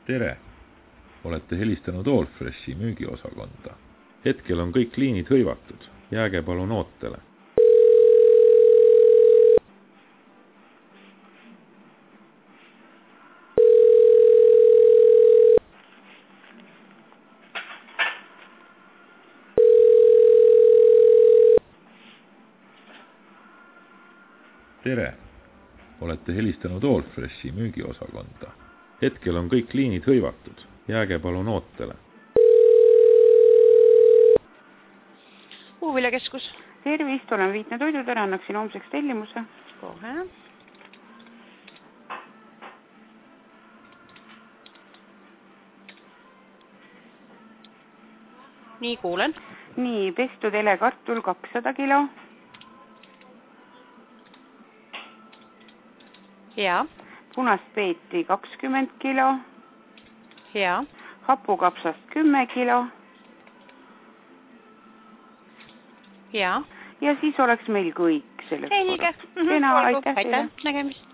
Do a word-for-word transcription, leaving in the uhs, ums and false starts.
Tere! Olete helistanud Allfreshi müügiosakonda. Hetkel on kõik liinid hõivatud. Jääge palun ootele. Tere! Olete helistanud Allfreshi müügiosakonda. Hetkel on kõik liinid hõivatud. Jääge palun ootele. Puuviljakeskus. Tervist, olen Viitne Toidutõre, annaksin homseks tellimuse. Kohe. Nii, kuulen. Nii, pestu telekartul kakssada kilo. Hea. Punast peeti kakskümmend kilo. Hea. Hapukapsast kümme kilo. Hea. Ja siis oleks meil kõik selleks Selge. korraks. Kena, aitäh, aitäh. Nägemist.